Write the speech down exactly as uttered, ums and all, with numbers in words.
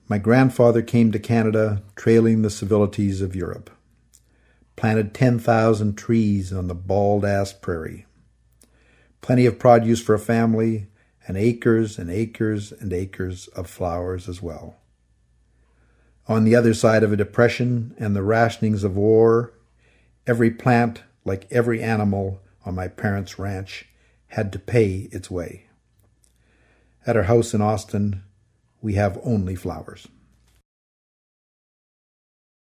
My grandfather came to Canada trailing the civilities of Europe. Planted ten thousand trees on the bald-ass prairie. Plenty of produce for a family, and acres and acres and acres of flowers as well. On the other side of a depression and the rationings of war, every plant, like every animal on my parents' ranch, had to pay its way. At our house in Austin, we have only flowers.